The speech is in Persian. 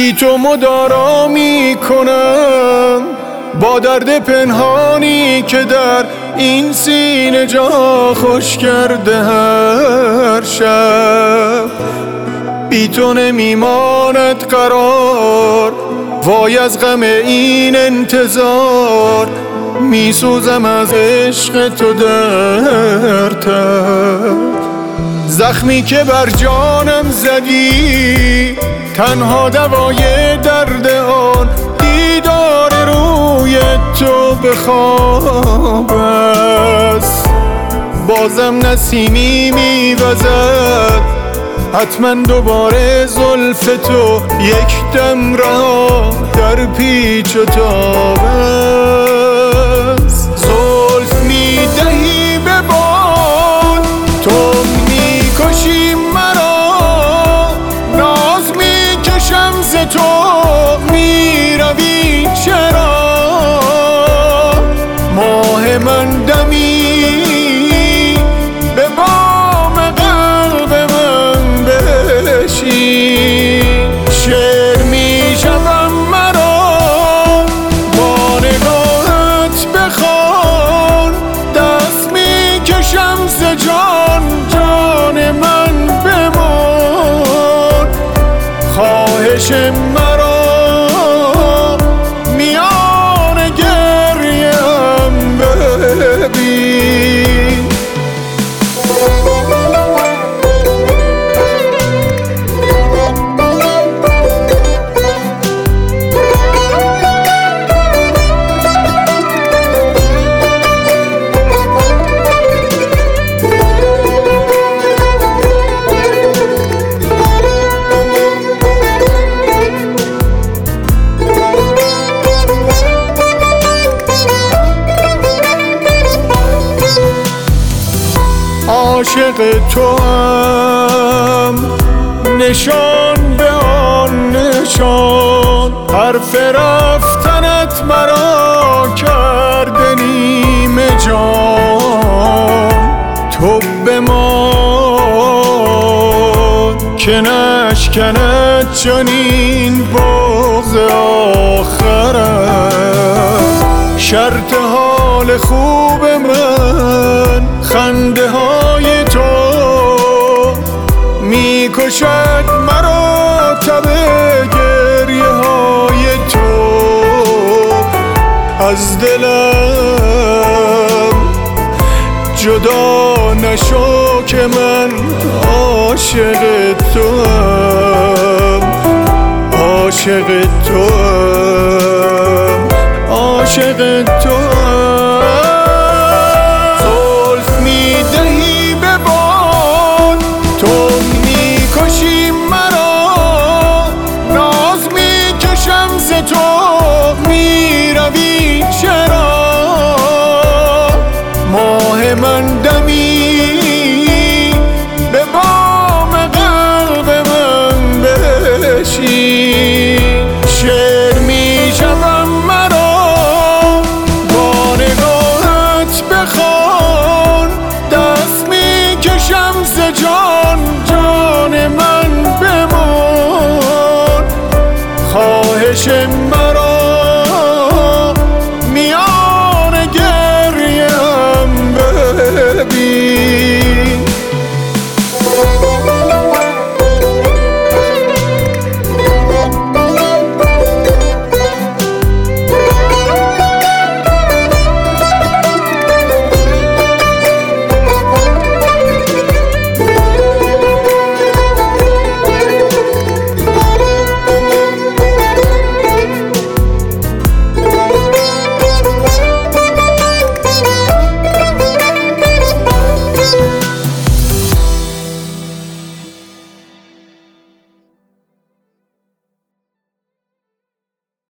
بی تو مدارا می کنم با درد پنهانی که در این سینه جا خوش کرده هر شب. بی تو نمیماند قرار، وای از غم این انتظار، می سوزم از عشق تو در تب. زخمی که بر جانم زدی تنها دوای درد آن دیدار روی تو به خواب است. بازم نسیمی میوزد، حتما دوباره زلف تو یک دم رها در پیچ و تاب است. زلف میدهی به باد، تو میکشی مرا، ناز میکشم ز تو، میروی چرا؟ ماه من دمی به بام قلب من بشین. شعر میشوم مرا با نگاهت بخوان، دست میکشم ز جان، جان من بمان. خواهش مرا میان گریم ببین. عاشق توام نشان به آن نشان، حرف رفتنت مرا کرده نیمه جان. تو بمان که نشکند چنین بغض آخرت. شرط حال خوب من خنده های تو میکشد مرا، تب گریه های تو از دلم جدا نشو که من عاشق توام، عاشق توام، عاشق توام.